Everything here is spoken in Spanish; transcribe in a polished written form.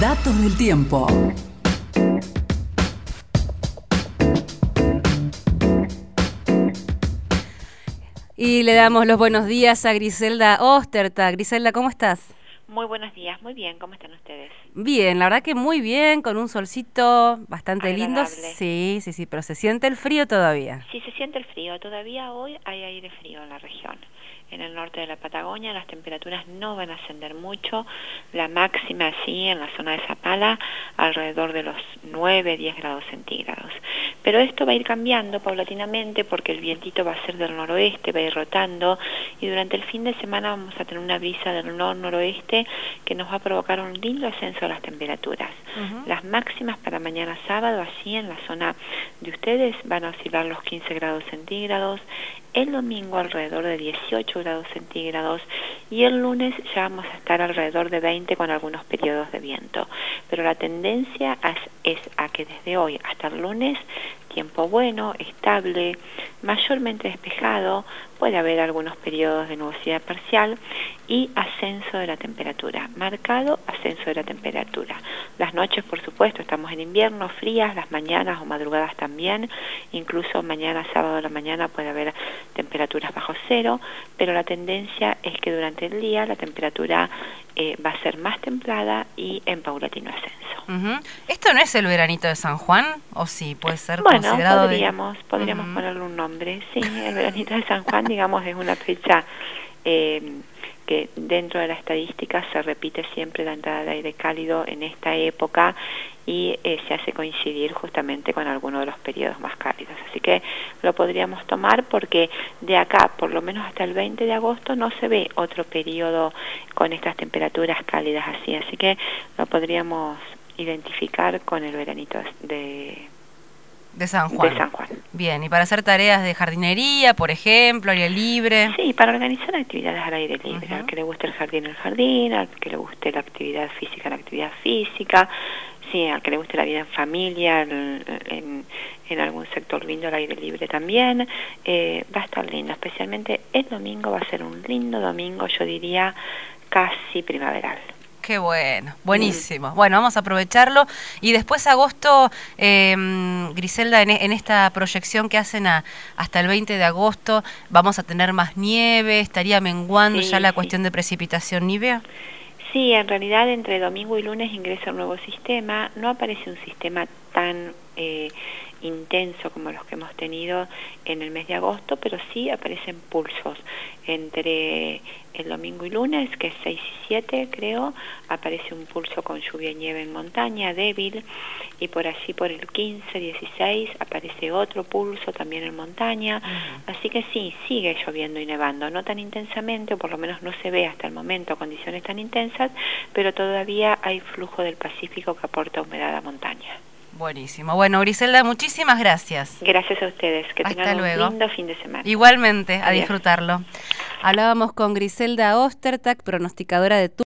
Datos del tiempo. Y le damos los buenos días a Griselda Ostertag. Griselda, ¿cómo estás? Muy buenos días, muy bien, ¿cómo están ustedes? Bien, la verdad que muy bien, con un solcito bastante lindo. Agradable. Sí, pero se siente el frío todavía. Sí, se siente el frío, todavía hoy hay aire frío en la región. En el norte de la Patagonia las temperaturas no van a ascender mucho, la máxima sí en la zona de Zapala alrededor de los 9-10 grados centígrados. Pero esto va a ir cambiando paulatinamente porque el vientito va a ser del noroeste, va a ir rotando y durante el fin de semana vamos a tener una brisa del noroeste que nos va a provocar un lindo ascenso de las temperaturas. Las máximas para mañana sábado, así en la zona de ustedes, van a oscilar los 15 grados centígrados, el domingo alrededor de 18 grados centígrados y el lunes ya vamos a estar alrededor de 20 con algunos periodos de viento. Pero la tendencia es a que desde hoy hasta el lunes, tiempo bueno, estable, mayormente despejado, puede haber algunos periodos de nubosidad parcial y ascenso de la temperatura, marcado ascenso de la temperatura. Las noches, por supuesto, estamos en invierno, frías, las mañanas o madrugadas también, incluso mañana, sábado a la mañana puede haber temperaturas bajo cero, pero la tendencia es que durante el día la temperatura va a ser más templada y en paulatino ascenso. ¿Esto no es el veranito de San Juan? ¿O sí? ¿Puede ser bueno, considerado? Podríamos ponerle un nombre. Sí, el veranito de San Juan, digamos, es una fecha que dentro de la estadística se repite siempre la entrada de aire cálido en esta época y se hace coincidir justamente con alguno de los periodos más cálidos. Así que lo podríamos tomar porque de acá, por lo menos hasta el 20 de agosto, no se ve otro periodo con estas temperaturas cálidas así que lo podríamos identificar con el veranito de San Juan. Bien, ¿y para hacer tareas de jardinería, por ejemplo, aire libre? Sí, para organizar actividades al aire libre. Al que le guste el jardín, al que le guste la actividad física, sí, al que le guste la vida en familia, en algún sector lindo al aire libre también. Va a estar lindo, especialmente el domingo va a ser un lindo domingo, yo diría casi primaveral. Qué bueno, buenísimo. Bueno, vamos a aprovecharlo. Y después agosto, Griselda, en esta proyección que hacen hasta el 20 de agosto, ¿vamos a tener más nieve? ¿Estaría menguando ya la cuestión de precipitación nívea? Sí, en realidad entre domingo y lunes ingresa un nuevo sistema. No aparece un sistema tan intenso como los que hemos tenido en el mes de agosto, pero sí aparecen pulsos. Entre el domingo y lunes, que es 6 y 7 creo, aparece un pulso con lluvia y nieve en montaña, débil, y por allí por el 15, 16 aparece otro pulso también en montaña, así que sí, sigue lloviendo y nevando, no tan intensamente, o por lo menos no se ve hasta el momento condiciones tan intensas, pero todavía hay flujo del Pacífico que aporta humedad a montaña. Buenísimo. Bueno, Griselda, muchísimas gracias. Gracias a ustedes. Que tengan un lindo fin de semana. Igualmente, a disfrutarlo. Hablábamos con Griselda Ostertag, pronosticadora de